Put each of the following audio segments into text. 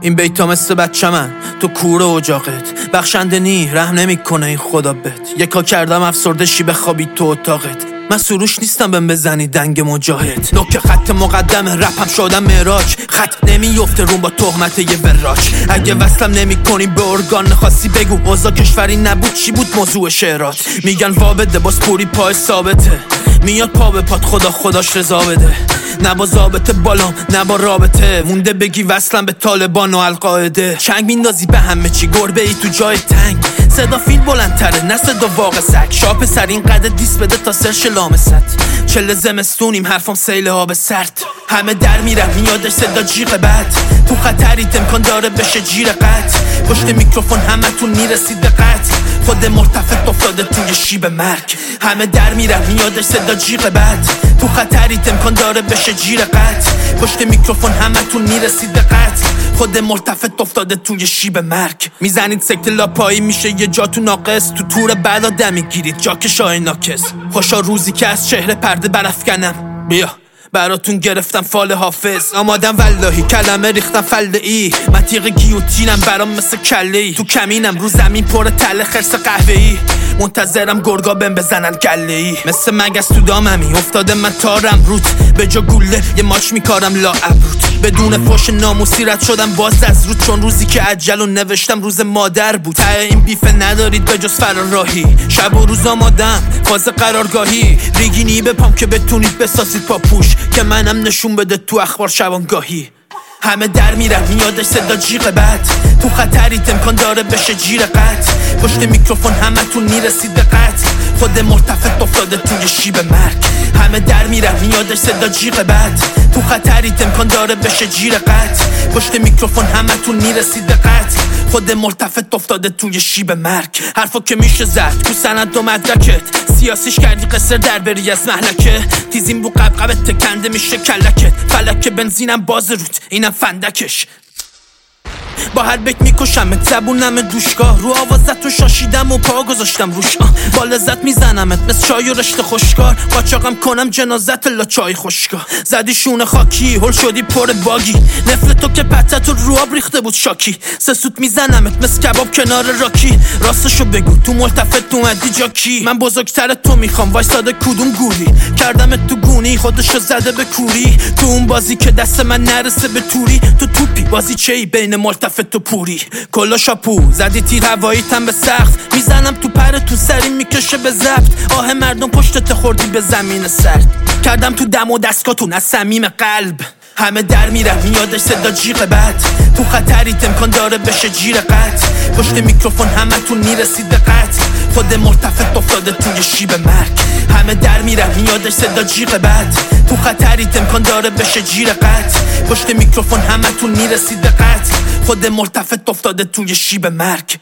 این بیتا مثل بچه من تو کوره اجاقت، بخشنده نی رحم نمیکنه این خدا بهت. یکا کردم افسرده شی بخوابی تو اتاقت، من سروش نیستم بهم بزنی دنگ مجاهد. نوک خط مقدم رپم شدم معراج، خط نمیفته روم با تهمت یه وراج. اگه وصلم نمیکنی به ارگان خاصی بگو اوضاع کشوری نبود چی بود موضوع شعرات. میگن وابده باز پوری پای ثابته، میاد پا به پات خدا خداش رضا بده. نه با ضابطه بالام نه با رابطه، مونده بگی وصلم به طالبان و القاعده. چنگ میندازی به همه چی گربه ای تو جای تنگ، صدا فیل بلندتره نه صدا واقع سگ. شاپ سر این قدر دیس بده تا سرش لامست، چله زمستونیم حرفم سیل آب سرد. همه در میرن میادش صدا جیغ بد، تو خطریت امکان داره بشه جیر قط. پشت میکروفون همه تون میرسید به قط، خود مرتفع افتاده توی شیب مرگ. همه در میرن میادش صدا جیغ بد، تو خطریت امکان داره بشه جیر قط. پشت میکروفون همه تون میرسید به قط، خود مرتفع افتاده توی شیب مرگ. میزنید سکت لاپایی میشه یه جا تو ناقص، تو تور بعدا دمی گیرید جا که شای ناکس. خوشا روزی که از چهره پرده برافکنم، بیا براتون گرفتم فال حافظ. آمادم واللهی کلمه ریختم فلده ای، من تیغ گیوتینم برام مثل کله ای. تو کمینم رو زمین پر تله خرس قهوه ای، منتظرم گرگا بهم بزنن گله ای. مثل مگس تو داممی افتاده من تارم روت، به جا گوله یه ماچ میکارم لا ابروت. بدون فوش ناموسی رد شدم باز از رود، چون روزی که عجل و نوشتم روز مادر بود. ته این بیفه ندارید به جز فراراهی، شب و روز آمادم فاز قرارگاهی. ریگینی بپام که بتونید بسازید پاپوش، که منم نشون بده تو اخبار شبانگاهی. همه در میرن میادش صدا جیغ بد، تو خطریت امکان داره بشه جیر قط. پشت میکروفون همه تون میرسید به قط، خود مرتفع افتاده توی شیب مرگ. همه در میرن میادش صدا جیغ بد، تو خطریت امکان داره بشه جیر قط. پشت میکروفون همه تون میرسید به قط، خود مرتفع افتاده توی شیب مرگ. حرفا که میشه زد تو سند و مدرکت، سیاسیش کردی قصر در بری از محلکه. تیزیم بو قبقبت تکنده میشه کلکت، فلک بنزینم باز روت اینم فندکش. با هر بیت میکشمت زبونم دوشگاه، رو آوازت رو شاشیدم و پا گذاشتم روش. با لذت میزنمت مثل چای و رشته خوشکار، قاچاقم کنم جنازت لا چای خوشگاه. زدی شونه خاکی هل شدی پر باگی، نفل تو که پتت رو آب ریخته بود شاکی. سسوت میزنمت مثل کباب کنار راکی، راستشو بگو تو ملتفت اومدی جا کی؟ من بزرگتر تو میخوام وایساده کدوم گوری، کردمت تو گونی خودشو زده به کوری. تو اون بازی که دست من نرسه به توری، تو توپی بازی چی بین ملتفت تو پوری. کلا شاپو زدی تیر هواییتم به سقف، میزنم تو پر تو سری میکشه به ضبط. آه مردم پشتت خوردی به زمین سرد، کردم تو دم و دستگاتون از صمیم قلب. همه در میرن میادش صدا جیغ بد، تو خطریت امکان داره بشه جیر قط. پشت میکروفون همه تون میرسید به قط، خود مرتفع افتاده توی شیب مرگ. همه در میرن میادش صدا جیغ بد، تو خطریت امکان داره بشه جیر قط. پشت میکروفون همه تون میرسید به قط، خود مرتفع افتاده توی شیب مرگ.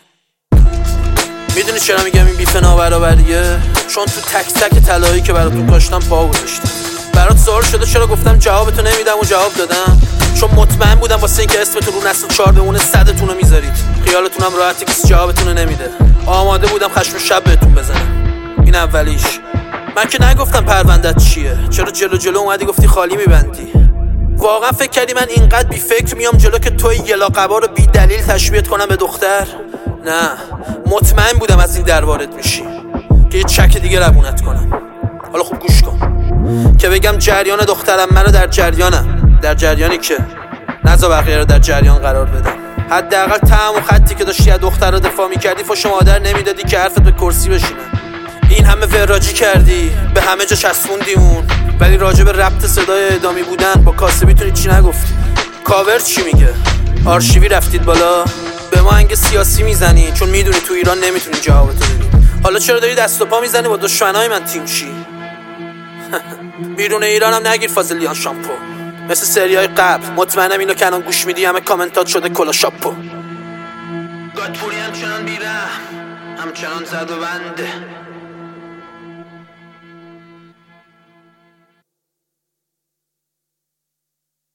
میدونی چرا میگم این بیف نابرابریه؟ چون تو تک تک طلایی که براتون کاشتم پا گذاشتم. برات سوال شده چرا گفتم جوابتو نمیدم و جواب دادم؟ چون مطمئن بودم واسه اینکه اسمتون رو نسل 4 بمونه صدتون رو میذارید. خیالتونم راحتی کسی جوابتون رو نمیده. آماده بودم خشم شب بهتون بزنم. این اولیش. من که نگفتم پروندت چیه، چرا جلو اومدی گفتی خالی میبندی؟ واقعا فکر کردی من اینقدر بی فکر میام جلو که توی یلا قبا رو بی دلیل تشبیهت کنم به دختر؟ نه، مطمئن بودم از این در وارد میشی که یه چک دیگه روونت کنم. حالا خوب گوش کن که بگم جریان دخترم منو در جریانی که نذار بقیه رو در جریان قرار بدم. حداقل طعم و خطی که داشتی از دختر رو دفاع میکردی فوش مادر نمیدادی که حرفت به کرسی بشینه. این همه وراجی کردی به همه جا چسبوندی اون، ولی راجع به ربط صدای اعدامی بودن با کاسبیتون چی نگفتی. کاور چی میگه؟ آرشیوی رفتید بالا به ما انگ سیاسی میزنی چون میدونی تو ایران نمیتونی جوابتو بدی. حالا چرا داری دست و پا میزنی با دشمنای من تیم چی؟ بیرون ایران هم نگیر فازلیان شامپو مثل سریای قبل. مطمئنم اینو کنان گوش میدی همه کامنتات شده کلا شاپو. گادپوری همچنان بیره همچنان زد و بنده.